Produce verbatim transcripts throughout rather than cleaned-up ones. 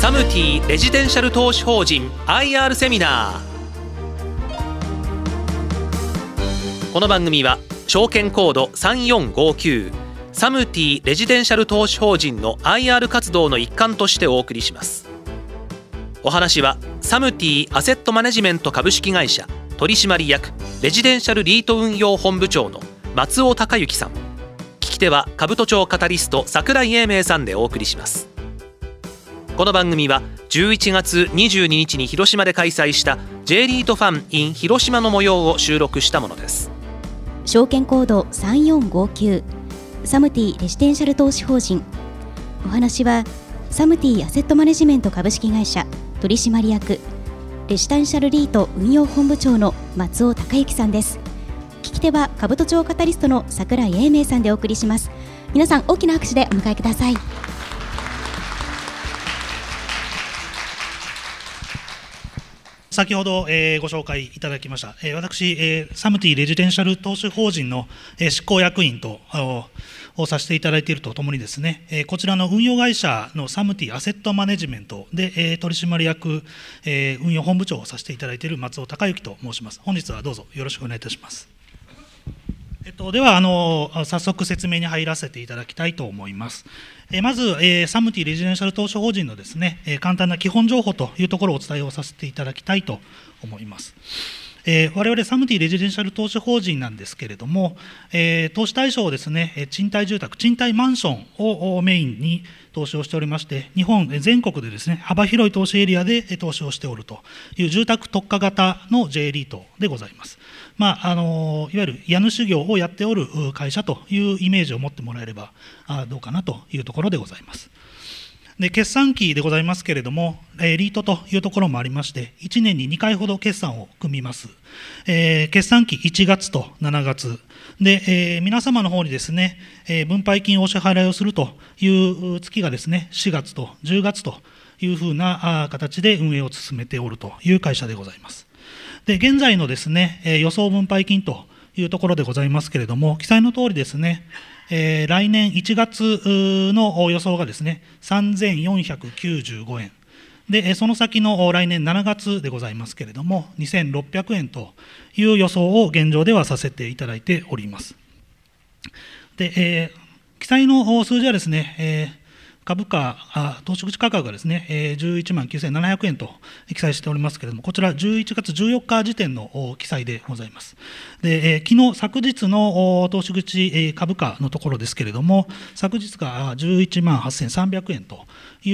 サムティレジデンシャル投資法人 アイアール セミナー。この番組は証券コードさんよんごきゅうサムティレジデンシャル投資法人の アイアール 活動の一環としてお送りします。お話はサムティアセットマネジメント株式会社取締役レジデンシャルリート運用本部長の松尾孝之さん、聞き手は兜町カタリスト櫻井英明さんでお送りします。この番組はじゅういちがつにじゅうににちに広島で開催した J リートファン in 広島の模様を収録したものです。 証券コードさんよんごきゅうサムティレジデンシャル投資法人。お話はサムティアセットマネジメント株式会社取締役レジデンシャルリート運用本部長の松尾孝之さんです。聞き手は兜町カタリストの櫻井英明さんでお送りします。皆さん大きな拍手でお迎えください。 先ほど、えー、ご紹介いただきました、えー、私、えー、サムティレジデンシャル投資法人の、えー、執行役員とをさせていただいているとともにですね、えー、こちらの運用会社のサムティアセットマネジメントで、えー、取締役、えー、運用本部長をさせていただいている松尾孝之と申します。本日はどうぞよろしくお願いいたします。えっと、ではあの早速説明に入らせていただきたいと思います。えまず、えー、サムティレジデンシャル投資法人のですね、えー、簡単な基本情報というところをお伝えをさせていただきたいと思います。えー、我々サムティレジデンシャル投資法人なんですけれども、えー、投資対象をですね、賃貸住宅、賃貸マンションをメインに投資をしておりまして、日本全国でですね、幅広い投資エリアで投資をしておるという住宅特化型の J リートでございます。まあ、あのいわゆる家主業をやっておる会社というイメージを持ってもらえればどうかなというところでございます。で決算期でございますけれども、えー、リートというところもありまして、いちねんににかいほど決算を組みます。えー、決算期いちがつとしちがつで、えー、皆様の方にですね、えー、分配金をお支払いをするという月がですね、しがつとじゅうがつというふうな形で運営を進めておるという会社でございます。で現在のですね、えー、予想分配金というところでございますけれども、記載の通りですね、えー、来年いちがつの予想がですね、さんぜんよんひゃくきゅうじゅうごえんで、その先の来年しちがつでございますけれども、にせんろっぴゃくえんという予想を現状ではさせていただいております。で、えー、記載の数字はですね、えー株価、あ投資口価格がですね、えー、じゅういちまんきゅうせんななひゃくえんと記載しておりますけれども、こちらじゅういちがつじゅうよっか時点の記載でございます。で、えー、昨日、昨日の投資口株価のところですけれども、昨日がじゅういちまんはっせんさんびゃくえんという、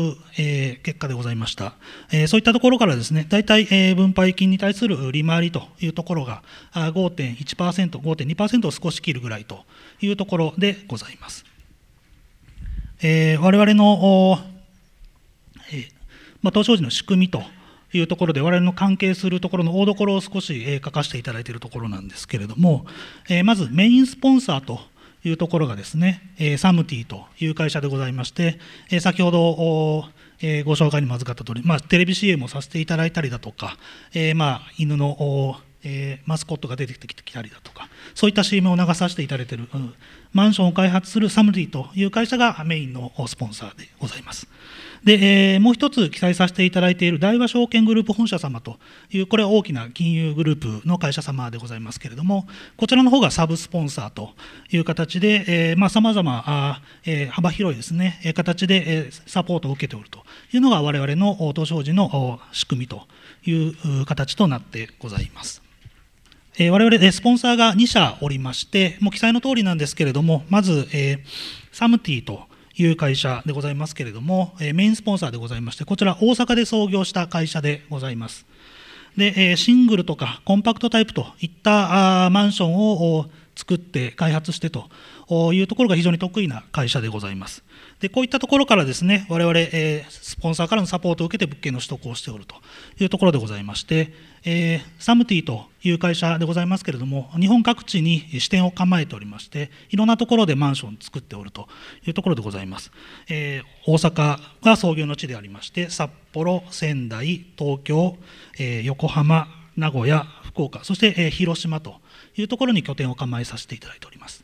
えー、結果でございました。えー、そういったところからですね、大体、えー、分配金に対する利回りというところが ごてんいちパーセント、ごてんにパーセント を少し切るぐらいというところでございます。えー、我々の、えーまあ、投資法人の仕組みというところで、我々の関係するところの大所を少し、えー、書かせていただいているところなんですけれども、えー、まずメインスポンサーというところがですね、えー、サムティという会社でございまして、えー、先ほど、えー、ご紹介にも預かった通り、まあ、テレビ シーエム をさせていただいたりだとか、えーまあ、犬のえー、マスコットが出てきたりだとか、そういった シーエム を流させていただいている、うん、マンションを開発するサムティという会社がメインのスポンサーでございます。で、えー、もう一つ記載させていただいている大和証券グループ本社様という、これは大きな金融グループの会社様でございますけれども、こちらの方がサブスポンサーという形で、えーまあ、様々あ、えー、幅広いですね、えー、形で、えー、サポートを受けておるというのが我々の投資法人の仕組みという形となってございます。我々、スポンサーがにしゃおりまして、もう記載の通りなんですけれども、まず、えー、サムティという会社でございますけれども、えー、メインスポンサーでございまして、こちら大阪で創業した会社でございます。で、えー、シングルとかコンパクトタイプといったあマンションを作って開発してというところが非常に得意な会社でございます。でこういったところからですね、我々、えー、スポンサーからのサポートを受けて物件の取得をしておるというところでございまして、えー、サムティという会社でございますけれども、日本各地に支店を構えておりまして、いろんなところでマンションを作っておるというところでございます。えー、大阪が創業の地でありまして、札幌、仙台、東京、えー、横浜、名古屋、福岡、そして、えー、広島というところに拠点を構えさせていただいております。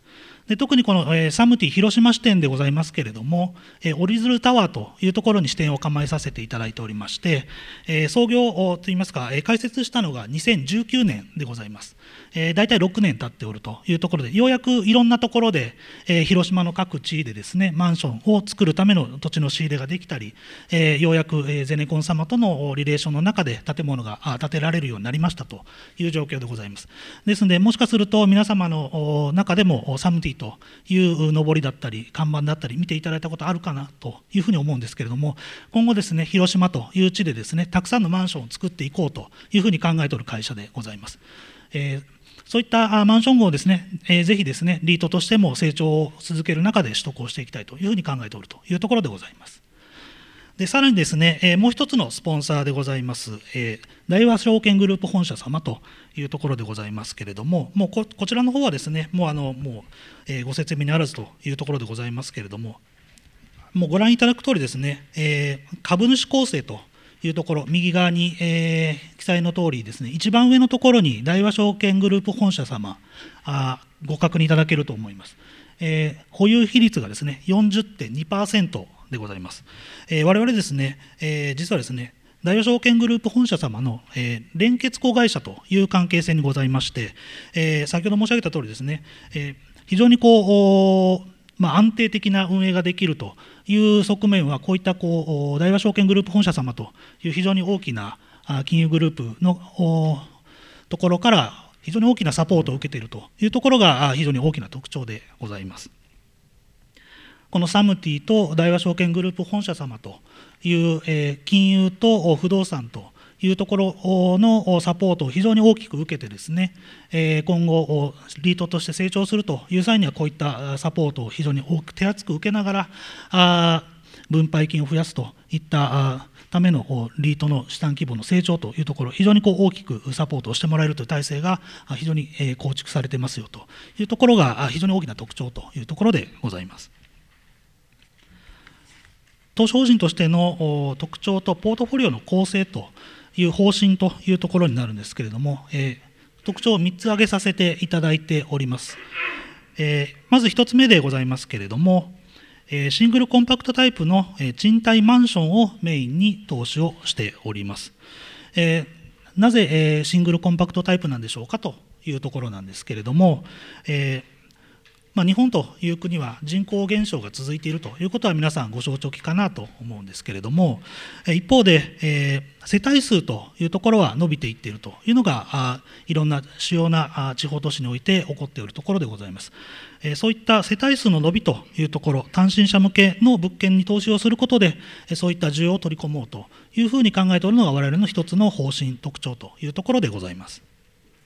で特にこの、えー、サムティ広島支店でございますけれども、えー、折り鶴タワーというところに支店を構えさせていただいておりまして、えー、創業といいますか、えー、開設したのがにせんじゅうきゅうねんでございます。えー、大体ろくねん経っておるというところで、ようやくいろんなところで、えー、広島の各地でですね、マンションを作るための土地の仕入れができたり、えー、ようやく、えー、ゼネコン様とのリレーションの中で建物が建てられるようになりましたという状況でございます。ですので、もしかすると皆様の中でもサムティという上りだったり看板だったり見ていただいたことあるかなというふうに思うんですけれども、今後ですね、広島という地でですね、たくさんのマンションを作っていこうというふうに考えている会社でございます。えーそういったマンション群をですね、えー、ぜひですね、リートとしても成長を続ける中で取得をしていきたいというふうに考えておるというところでございます。でさらにですね、えー、もう一つのスポンサーでございます、えー、大和証券グループ本社様というところでございますけれども、もう こ, こちらの方はですね、もうあのもう、えー、ご説明にあらずというところでございますけれども、もうご覧いただく通りですね、えー、株主構成というところ、右側に、えー、記載の通りですね、一番上のところに大和証券グループ本社様、あご確認いただけると思います。えー、保有比率がですね、よんじゅってんにパーセント でございます。えー、我々ですね、えー、実はですね、大和証券グループ本社様の、えー、連結子会社という関係性にございまして、えー、先ほど申し上げた通りですね、えー、非常にこう、まあ、安定的な運営ができるという側面は、こういったこう大和証券グループ本社様という非常に大きな金融グループのところから非常に大きなサポートを受けているというところが非常に大きな特徴でございます。このサムティと大和証券グループ本社様という金融と不動産というところのサポートを非常に大きく受けてですね、今後リートとして成長するという際には、こういったサポートを非常に多く手厚く受けながら分配金を増やすといったためのリートの資産規模の成長というところ、非常にこう大きくサポートをしてもらえるという体制が非常に構築されてますよというところが非常に大きな特徴というところでございます。投資法人としての特徴とポートフォリオの構成という方針というところになるんですけれども、えー、特徴をみっつ挙げさせていただいております。えー、まずひとつめでございますけれども、えー、シングルコンパクトタイプの賃貸マンションをメインに投資をしております。えー、なぜ、えー、シングルコンパクトタイプなんでしょうかというところなんですけれども、えーまあ、日本という国は人口減少が続いているということは皆さんご承知かなと思うんですけれども、一方で、えー、世帯数というところは伸びていっているというのがあいろんな主要なあ地方都市において起こっているところでございます。えー、そういった世帯数の伸びというところ、単身者向けの物件に投資をすることで、そういった需要を取り込もうというふうに考えておるのが我々の一つの方針特徴というところでございます。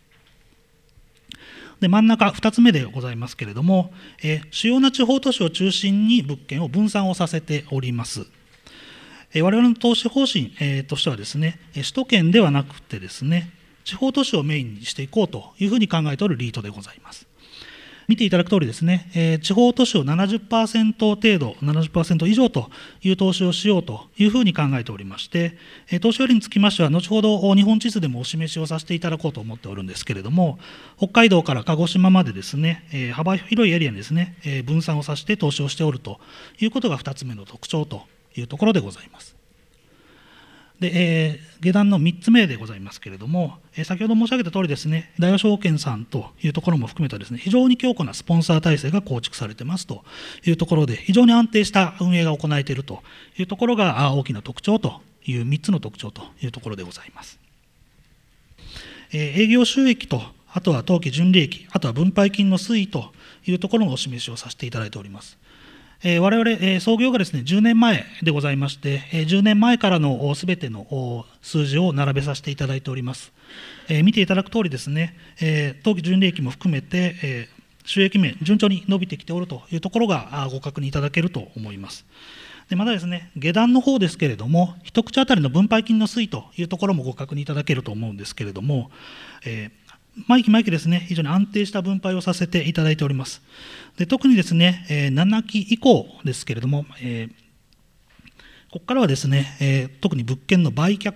で真ん中ふたつめでございますけれども、えー、主要な地方都市を中心に物件を分散をさせております。えー、我々の投資方針、えー、としてはですね、首都圏ではなくてですね、地方都市をメインにしていこうというふうに考えておるリートでございます。見ていただく通りですね、えー、地方都市を ななじゅっパーセント 程度、ななじゅっパーセント 以上という投資をしようというふうに考えておりまして、えー、投資割につきましては、後ほど日本地図でもお示しをさせていただこうと思っておるんですけれども、北海道から鹿児島までですね、えー、幅広いエリアにですね、えー、分散をさせて投資をしておるということがふたつめの特徴というところでございます。で、えー、下段のみっつめでございますけれども、えー、先ほど申し上げた通りですね、大和証券さんというところも含めたですね、非常に強固なスポンサー体制が構築されてますというところで、非常に安定した運営が行えているというところが大きな特徴というみっつの特徴というところでございます。えー、営業収益と、あとは当期純利益、あとは分配金の推移というところのお示しをさせていただいております。えー、我々、えー、創業がですねじゅうねんまえでございまして、えー、じゅうねんまえからのすべての数字を並べさせていただいております。えー、見ていただく通りですね、えー、当期純利益も含めて、えー、収益面順調に伸びてきておるというところがご確認いただけると思います。でまたですね、下段の方ですけれども、一口当たりの分配金の推移というところもご確認いただけると思うんですけれども、えー毎期毎期ですね、非常に安定した分配をさせていただいております。で特にですね、えー、ななき以降ですけれども、えー、ここからはですね、えー、特に物件の売却と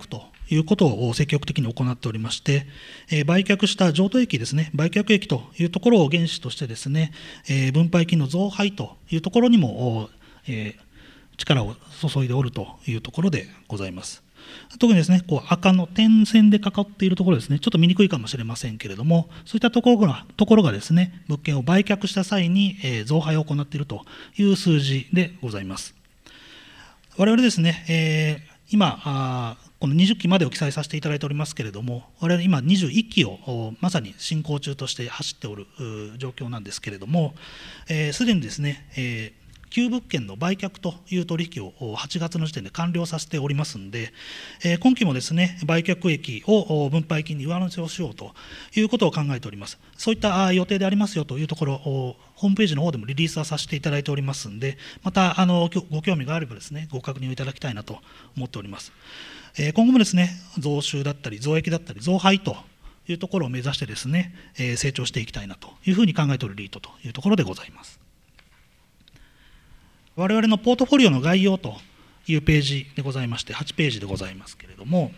いうことを積極的に行っておりまして、えー、売却した譲渡益ですね、売却益というところを原資としてですね、えー、分配金の増配というところにも、えー、力を注いでおるというところでございます。特にですね、こう赤の点線でかかっているところですね、ちょっと見にくいかもしれませんけれども、そういったところが、ところがですね、物件を売却した際に、えー、増配を行っているという数字でございます。我々ですね、えー、今あ、このにじゅっきまでを記載させていただいておりますけれども、我々今にじゅういっきをまさに進行中として走っておる状況なんですけれども、す、えー、でにですね、えー旧物件の売却という取引をはちがつの時点で完了させておりますので、えー、今期もですね、売却益を分配金に上乗せをしようということを考えております。そういった予定でありますよというところを、ホームページの方でもリリースはさせていただいておりますので、またあのご興味があればですね、ご確認をいただきたいなと思っております。えー、今後もですね、増収だったり、増益だったり、増配というところを目指してですね、えー、成長していきたいなというふうに考えておるリートというところでございます。我々のポートフォリオの概要というページでございまして、はちページでございますけれども、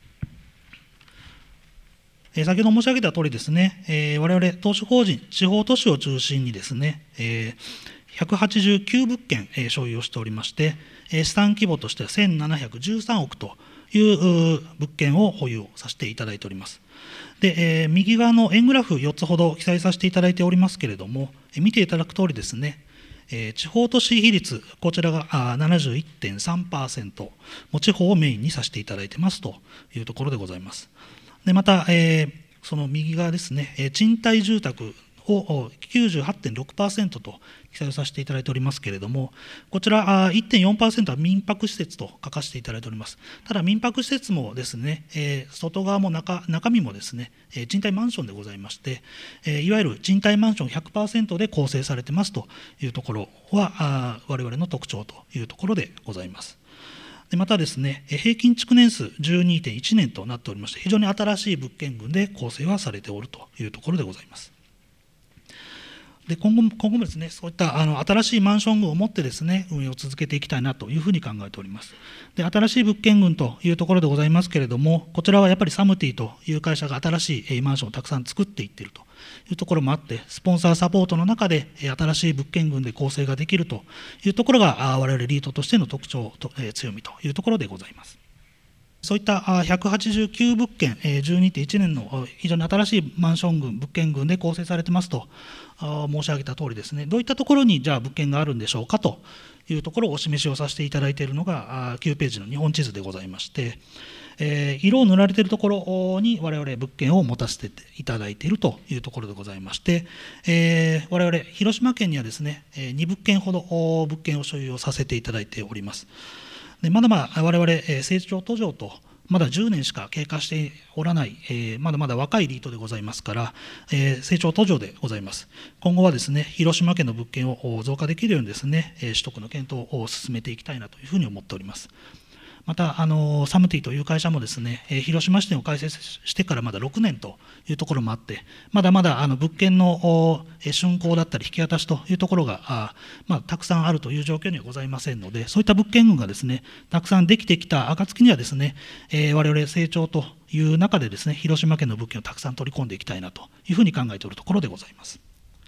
えー、先ほど申し上げた通りですね、えー、我々投資法人、地方都市を中心にですね、えー、ひゃくはちじゅうきゅうぶっけん、えー、所有をしておりまして、えー、資産規模としてはせんななひゃくじゅうさんおくという物件を保有をさせていただいております。で、えー、右側の円グラフよっつほど記載させていただいておりますけれども、えー、見ていただく通りですね、えー、地方都市比率、こちらが ななじゅういってんさんパーセント、も地方をメインにさせていただいてますというところでございます。でまた、えー、その右側ですね、えー、賃貸住宅を きゅうじゅうはちてんろくパーセント と記載をさせていただいておりますけれども、こちら いってんよんパーセント は民泊施設と書かせていただいております。ただ民泊施設もですね、えー、外側も 中, 中身もですね、えー、賃貸マンションでございまして、えー、いわゆる賃貸マンション ひゃくパーセント で構成されてますというところはあ我々の特徴というところでございます。でまたですね、平均築年数 じゅうにてんいちねんとなっておりまして、非常に新しい物件群で構成はされておるというところでございます。で 今, 後今後もですね、そういったあの新しいマンション群を持ってですね、運営を続けていきたいなというふうに考えております。で新しい物件群というところでございますけれども、こちらはやっぱりサムティという会社が新しいマンションをたくさん作っていっているというところもあって、スポンサーサポートの中で新しい物件群で構成ができるというところが、我々リートとしての特徴と、えー、強みというところでございます。そういったひゃくはちじゅうきゅうぶっけん、じゅうにてんいちねんの非常に新しいマンション群、物件群で構成されてますと申し上げた通りですね、どういったところにじゃあ物件があるんでしょうかというところをお示しをさせていただいているのがきゅうページの日本地図でございまして、えー、色を塗られているところに我々物件を持たせていただいているというところでございまして、えー、我々広島県にはですね、にぶっけんほど物件を所有をさせていただいております。でまだまだ我々、えー、成長途上とまだじゅうねんしか経過しておらない、えー、まだまだ若いリートでございますから、えー、成長途上でございます。今後はですね、広島県の物件を増加できるようにですね、取得の検討を進めていきたいなというふうに思っております。またあのサムティという会社もですね、広島支店を開設してからまだろくねんというところもあって、まだまだあの物件の竣工だったり引き渡しというところがあ、まあ、たくさんあるという状況にはございませんので、そういった物件群がですねたくさんできてきた暁にはですね、えー、我々成長という中でですね、広島県の物件をたくさん取り込んでいきたいなというふうに考えているところでございます。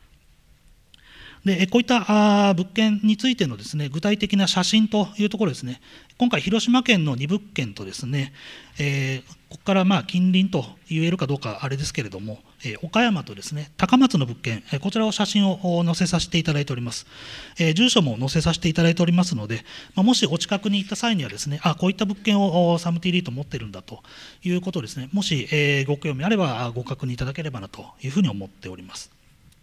でこういった物件についてのですね、具体的な写真というところですね、今回広島県のにぶっけんとですね、えー、ここからまあ近隣と言えるかどうかあれですけれども、えー、岡山とですね高松の物件、えー、こちらを写真を載せさせていただいております。えー、住所も載せさせていただいておりますので、まあ、もしお近くに行った際にはですね、あこういった物件をサムティリート持ってるんだということをですね、もし、えー、ご興味あればご確認いただければなというふうに思っております。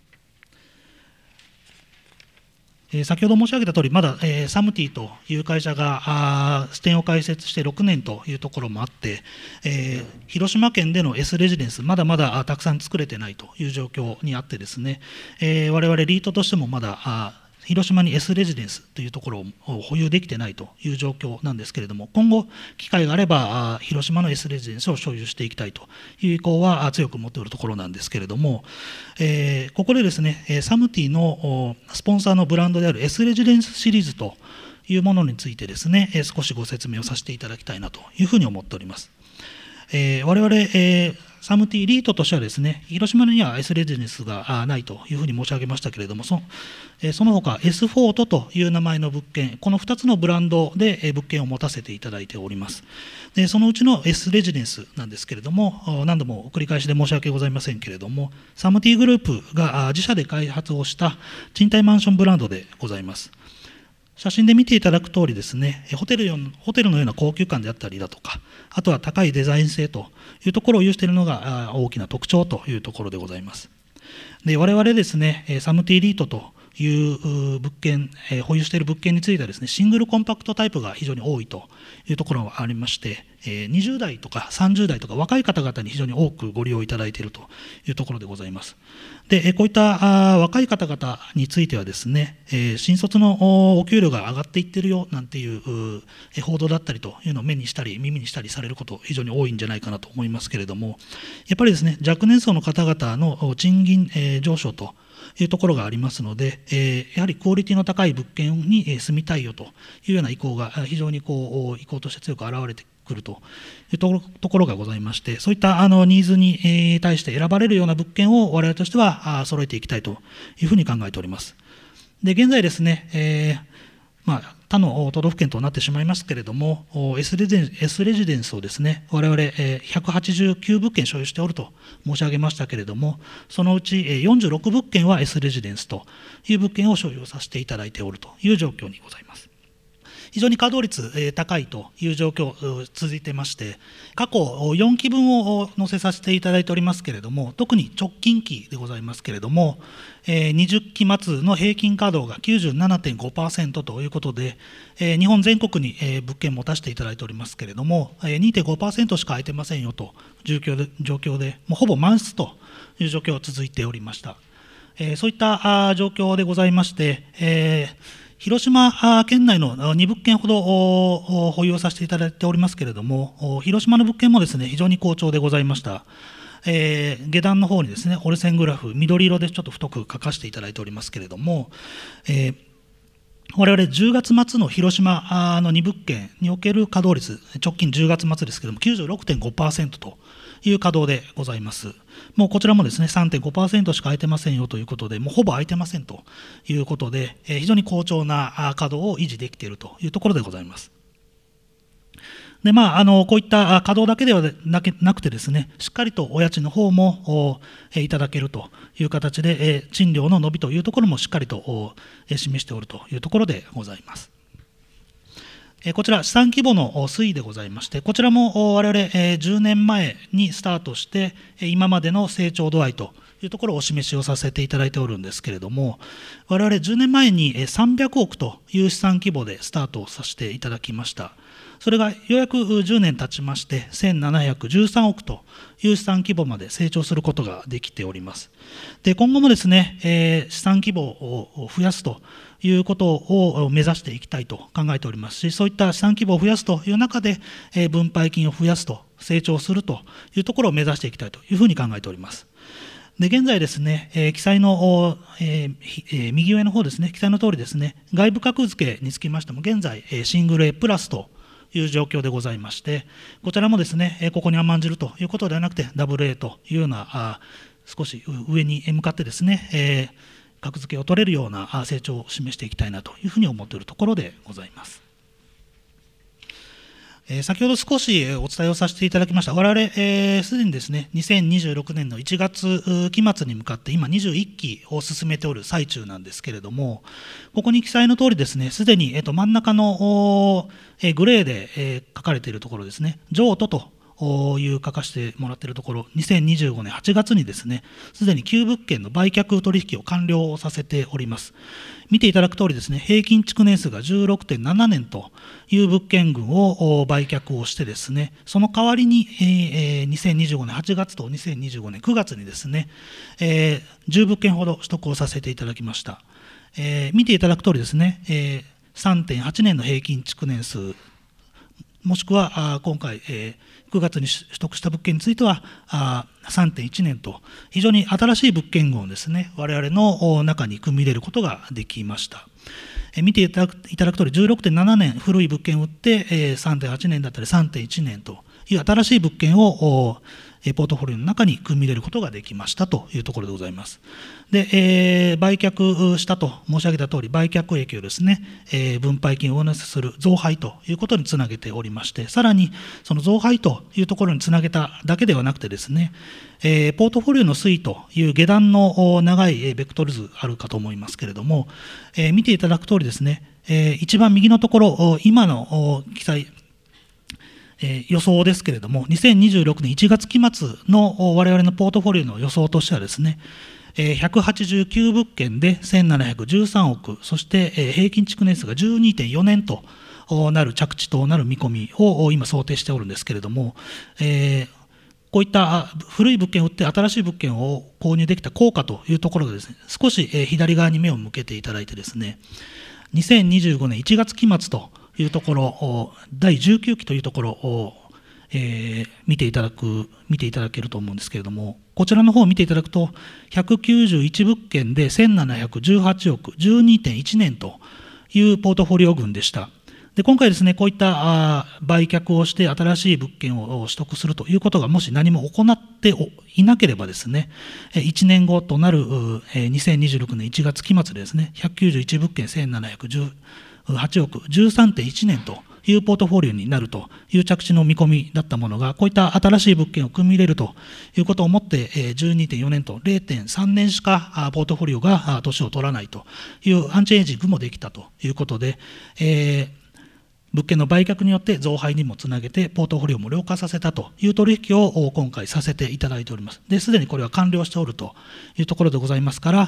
先ほど申し上げた通り、まだ、えー、サムティという会社が支店を開設してろくねんというところもあって、えー、広島県での S レジデンス、まだまだたくさん作れてないという状況にあってですね、えー、我々リートとしてもまだあ広島に S レジデンスというところを保有できてないという状況なんですけれども、今後、機会があれば、広島の S レジデンスを所有していきたいという意向は強く持っているところなんですけれども、えー、ここでですね、サムティのスポンサーのブランドである S レジデンスシリーズというものについてですね、少しご説明をさせていただきたいなというふうに思っております。 えー、我々、えーサムティリートとしてはですね、広島には S レジデンスがないというふうに申し上げましたけれども、その、えー、その他 S フォートという名前の物件、このふたつのブランドで、えー、物件を持たせていただいております。で、そのうちの S レジデンスなんですけれども、何度も繰り返しで申し訳ございませんけれども、サムティグループが自社で開発をした賃貸マンションブランドでございます。写真で見ていただく通りですね、ホテルよ、ホテルのような高級感であったりだとか、あとは高いデザイン性というところを有しているのが大きな特徴というところでございます。で、我々ですね、サムティリートという物件、保有している物件についてはですね、シングルコンパクトタイプが非常に多いというところがありまして、にじゅう代とかさんじゅう代とか若い方々に非常に多くご利用いただいているというところでございます。で、こういった若い方々についてはですね、新卒のお給料が上がっていってるよなんていう報道だったりというのを目にしたり耳にしたりされること非常に多いんじゃないかなと思いますけれども、やっぱりですね、若年層の方々の賃金上昇というところがありますので、えー、やはりクオリティの高い物件に住みたいよというような意向が非常にこう意向として強く現れてくるというところがございまして、そういったあのニーズに対して選ばれるような物件を我々としては揃えていきたいというふうに考えております。で、現在ですね、えーまあ、他の都道府県となってしまいますけれども、S レジデン、S レジデンスをですね、我々ひゃくはちじゅうきゅう物件所有しておると申し上げましたけれども、そのうちよんじゅうろく物件は S レジデンスという物件を所有させていただいておるという状況にございます。非常に稼働率高いという状況続いてまして、過去よんきぶんを載せさせていただいておりますけれども、特に直近期でございますけれども、にじゅっき末の平均稼働が きゅうじゅうななてんごパーセント ということで、日本全国に物件持たせていただいておりますけれども、にてんごパーセント しか空いてませんよという状況で、状況でもうほぼ満室という状況が続いておりました。そういった状況でございまして、えー広島県内のに物件ほど保有させていただいておりますけれども、広島の物件もですね、非常に好調でございました。えー、下段の方にですね、折れ線グラフ、緑色でちょっと太く書かせていただいておりますけれども、えー、我々じゅうがつ末の広島のに物件における稼働率、直近じゅうがつ末ですけれども、きゅうじゅうろくてんごパーセント という稼働でございます。もうこちらもですね、さんてんごパーセント しか空いてませんよということで、もうほぼ空いてませんということで、非常に好調な稼働を維持できているというところでございます。で、まあ、あのこういった稼働だけではなくてですね、しっかりとお家賃の方もいただけるという形で、賃料の伸びというところもしっかりと示しておるというところでございます。こちら、資産規模の推移でございまして、こちらも我々じゅうねんまえにスタートして、今までの成長度合いというところをお示しをさせていただいておるんですけれども、我々じゅうねんまえにさんびゃくおくという資産規模でスタートをさせていただきました。それがようやくじゅうねん経ちまして、せんななひゃくじゅうさんおくという資産規模まで成長することができております。で、今後もですね、えー、資産規模を増やすということを目指していきたいと考えておりますし、そういった資産規模を増やすという中で、えー、分配金を増やすと、成長するというところを目指していきたいというふうに考えております。で、現在ですね、えー、記載の、えーえー、右上の方ですね、記載の通りですね、外部格付けにつきましても、現在、えー、シングル A プラスという状況でございまして、こちらもですね、えー、ここに甘んじるということではなくて、ダブル A というような、あ少し上に向かってですね、えー、格付けを取れるような成長を示していきたいなというふうに思っているところでございます。先ほど少しお伝えをさせていただきました。我々、えー、すでにですね、にせんにじゅうろくねんのいちがつ期末に向かって今にじゅういっきを進めておる最中なんですけれども、ここに記載の通りですね、すでに、えー、と真ん中の、えー、グレーで、えー、書かれているところですね、譲渡という書かせてもらっているところ、にせんにじゅうごねんはちがつにですね、すでにきゅう物件の売却取引を完了させております。見ていただく通りですね、平均築年数が じゅうろくてんななねんという物件群を売却をしてですね、その代わりに、えー、にせんにじゅうごねんはちがつとにせんにじゅうごねんくがつにですね、えー、じゅう物件ほど取得をさせていただきました。えー、見ていただく通りですね、えー、さんてんはちねんの平均築年数、もしくは今回、えー、くがつに取得した物件については さんてんいちねんと、非常に新しい物件群をですね、我々の中に組み入れることができました。 えー、見ていただく、いただく通り、じゅうろくてんななねん古い物件を売って、えー、さんてんはちねんだったりさんてんいちねんという新しい物件をポートフォリオの中に組み入れることができましたというところでございます。で、えー、売却したと申し上げた通り、売却益をですね、えー、分配金を上乗せする増配ということにつなげておりまして、さらにその増配というところにつなげただけではなくてですね、えー、ポートフォリオの推移という下段の長いベクトル図あるかと思いますけれども、えー、見ていただく通りですね、えー、一番右のところ、今の記載、えー、予想ですけれども、にせんにじゅうろくねんいちがつき末の我々のポートフォリオの予想としてはですね、えー、ひゃくはちじゅうきゅうぶっけんでせんななひゃくじゅうさんおく、そして、えー、平均築年数が じゅうにてんよねんとなる着地となる見込みを今想定しておるんですけれども、えー、こういった古い物件を売って新しい物件を購入できた効果というところがですね、少し、えー、左側に目を向けていただいてですね、にせんにじゅうごねんいちがつき末というところ、だいじゅうきゅうきというところを、えー、見ていただく、見ていただけると思うんですけれども、こちらの方を見ていただくと、ひゃくきゅうじゅういちぶっけんでせんななひゃくじゅうはちおく、じゅうにてんいちねんというポートフォリオ群でした。で、今回ですね、こういった売却をして新しい物件を取得するということがもし何も行っていなければですね、いちねんごとなるにせんにじゅうろくねんいちがつき末でですね、ひゃくきゅうじゅういちぶっけんせんななひゃくじゅうはちおく、じゅうさんてんいちねんというポートフォリオになるという着地の見込みだったものが、こういった新しい物件を組み入れるということを思って、じゅうにてんよねんと れいてんさんねんしかポートフォリオが年を取らないというアンチエイジングもできたということで、えー物件の売却によって増配にもつなげて、ポートフォリオも量化させたという取引を今回させていただいております。で、すでにこれは完了しておるというところでございますから、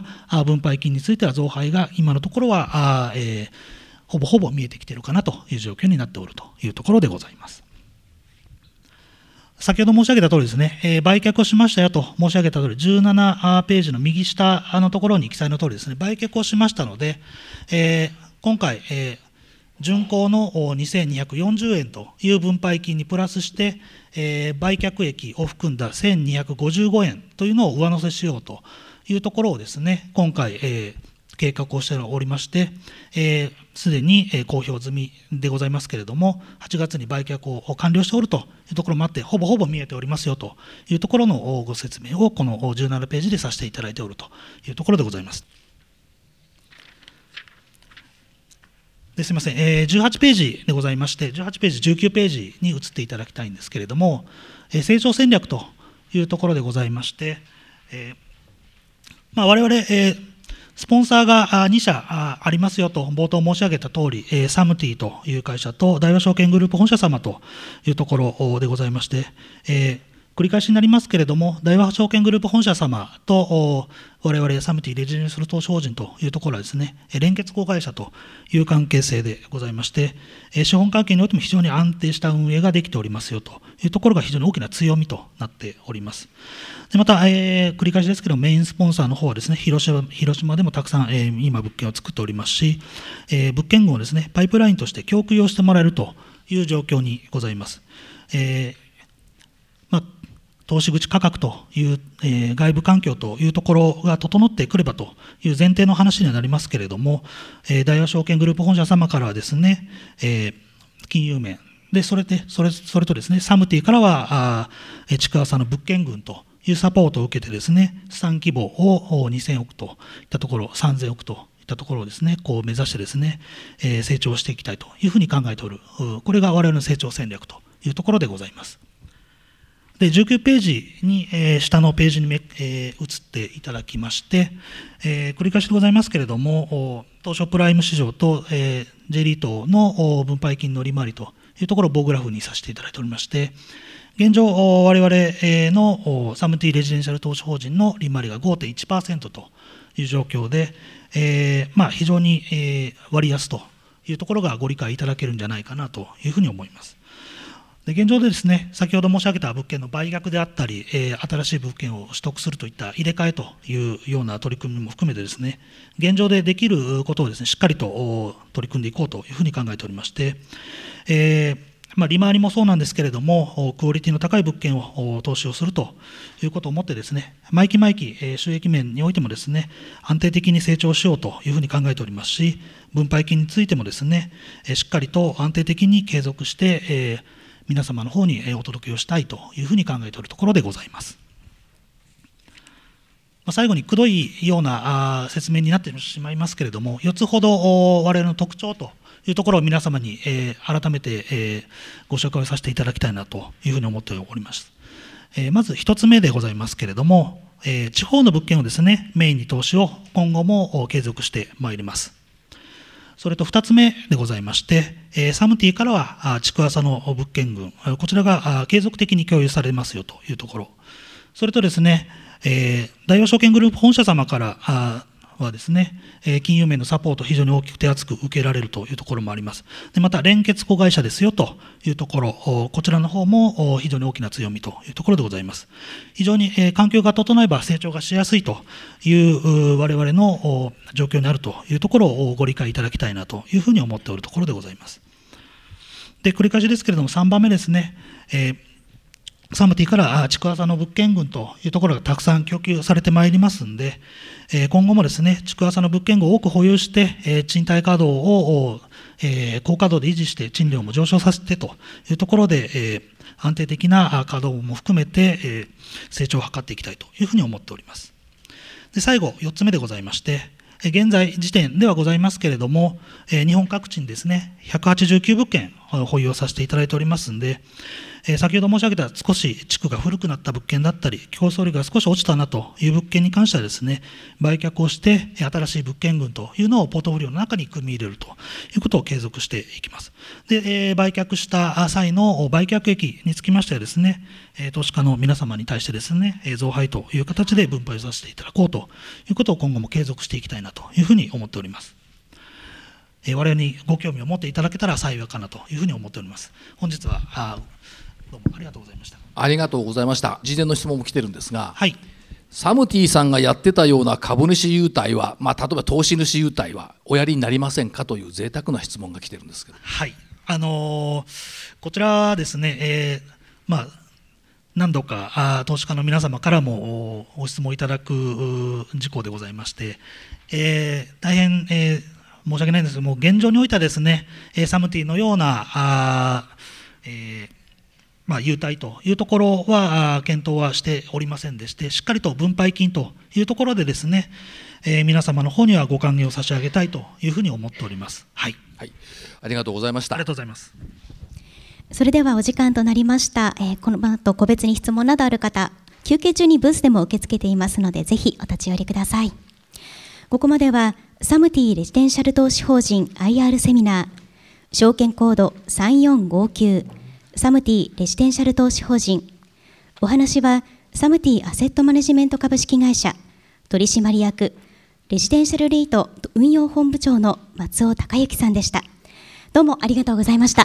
分配金については増配が今のところは、えー、ほぼほぼ見えてきているかなという状況になっておるというところでございます。先ほど申し上げた通りですね、えー、売却をしましたよと申し上げた通り、じゅうななページの右下のところに記載の通りですね、売却をしましたので、えー、今回、えー純項のにせんにひゃくよんじゅうえんという分配金にプラスして、えー、売却益を含んだせんにひゃくごじゅうごえんというのを上乗せしようというところをですね、今回、えー、計画をしておりまして、すでに、えー、公表済みでございますけれども、はちがつに売却を完了しておるというところもあって、ほぼほぼ見えておりますよというところのご説明をこのじゅうななページでさせていただいておるというところでございます。ですみません、えー、じゅうはちページでございまして、じゅうはちページ、じゅうきゅうページに移っていただきたいんですけれども、えー、成長戦略というところでございまして、えーまあ、我々、えー、スポンサーがにしゃありますよと、冒頭申し上げた通り、えー、サムティという会社と、大和証券グループ本社様というところでございまして、えー繰り返しになりますけれども、大和証券グループ本社様と我々サムティレジデンシャル投資法人というところはですね、連結子会社という関係性でございまして、資本関係においても非常に安定した運営ができておりますよというところが非常に大きな強みとなっております。でまた、えー、繰り返しですけど、メインスポンサーの方はですね、広島、広島でもたくさん、えー、今物件を作っておりますし、えー、物件群をですね、パイプラインとして供給をしてもらえるという状況にございます。えーまあ投資口価格という、えー、外部環境というところが整ってくればという前提の話にはなりますけれども、えー、大和証券グループ本社様からはですね、えー、金融面で、それで、それ、それとですね、サムティからは、あちくわさんの物件群というサポートを受けてですね、資産規模をにせんおくといったところ、さんぜんおくといったところをですね、こう目指してですね、えー、成長していきたいというふうに考えておる。これが我々の成長戦略というところでございます。でじゅうきゅうページに、えー、下のページにめ、えー、移っていただきまして、えー、繰り返しでございますけれども、東証プライム市場と、えー、J リートの分配金の利回りというところを棒グラフにさせていただいておりまして、現状、我々のサムティレジデンシャル投資法人の利回りが ごてんいちパーセント という状況で、えーまあ、非常に、えー、割安というところがご理解いただけるんじゃないかなというふうに思います。で現状でですね、先ほど申し上げた物件の売却であったり、えー、新しい物件を取得するといった入れ替えというような取り組みも含めてですね、現状でできることをですね、しっかりと取り組んでいこうというふうに考えておりまして、えーまあ、利回りもそうなんですけれども、クオリティの高い物件を投資をするということをもってですね、毎期毎期、えー収益面においてもですね、安定的に成長しようというふうに考えておりますし、分配金についてもですね、えーしっかりと安定的に継続して、えー皆様の方にえーお届けをしたいというふうに考えておるところでございます。まあ最後にくどいようなあー説明になってしまいますけれども、よっつほどお我々の特徴というところを皆様に、えー改めて、えーご紹介をさせていただきたいなというふうに思っております。えーまずひとつめでございますけれども、えー地方の物件をですね、メインに投資を今後もお継続してまいります。それとふたつめでございまして、えーサムティからはあ築浅の物件群、あこちらがあ継続的に共有されますよというところ、それとですね、えー大和証券グループ本社様からあはですね、えー金融面のサポート、非常に大きく手厚く受けられるというところもあります。でまた、連結子会社ですよというところ、おこちらの方もお非常に大きな強みというところでございます。非常に、えー環境が整えば成長がしやすいという我々のお状況にあるというところをご理解いただきたいなというふうに思っておるところでございます。で繰り返しですけれども、さんばんめですね、えーサムティからあ築浅の物件群というところがたくさん供給されてまいりますんで、えー今後もですね、築浅の物件群を多く保有して、えー賃貸稼働を、えー高稼働で維持して、賃料も上昇させてというところで、えー安定的なあ稼働も含めて、えー成長を図っていきたいというふうに思っております。で最後、よっつめでございまして、えー現在時点ではございますけれども、えー日本各地にですね、ひゃくはちじゅうきゅう物件あ保有をさせていただいておりますんで、えー先ほど申し上げた少し地区が古くなった物件だったり、競争力が少し落ちたなという物件に関してはですね、売却をして、えー新しい物件群というのをポートフォリオの中に組み入れるということを継続していきます。で、えー売却した際の売却益につきましてはですね、えー投資家の皆様に対してですね、えー増配という形で分配をさせていただこうということを今後も継続していきたいなというふうに思っております。えー我々にご興味を持っていただけたら幸いかなというふうに思っております。本日はあどうもありがとうございました。 ありがとうございました。事前の質問も来てるんですが、 はい、 サムティさんがやってたような株主優待は、まあ、例えば投資主優待はおやりになりませんかという贅沢な質問が来てるんですけど。 はい、あのーこちらはですね、えーまあ、何度かあ投資家の皆様からもお質問いただくう事項でございまして、えー大変、えー申し訳ないんですけども、現状においてはですね、えーサムティのようなあ、えーまあ、優待というところはあ検討はしておりませんでして、しっかりと分配金というところでですね、えー皆様の方にはご還元を差し上げたいというふうに思っております。はい、 はい、ありがとうございました。 ありがとうございます。 それではお時間となりました。えーこの後個別に質問などある方、休憩中にブースでも受け付けていますので、ぜひお立ち寄りください。ここまではサムティレジデンシャル投資法人 アイアール セミナー、証券コードさんよんごきゅう、サムティレジデンシャル投資法人。お話はサムティアセットマネジメント株式会社取締役レジデンシャルレイト運用本部長の松尾孝之さんでした。どうもありがとうございました。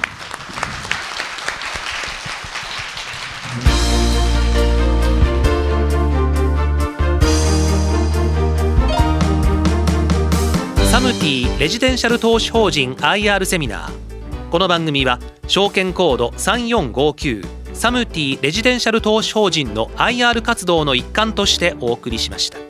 サムティレジデンシャル投資法人 アイアール セミナー。この番組は証券コードさんよんごきゅうサムティレジデンシャル投資法人の アイアール 活動の一環としてお送りしました。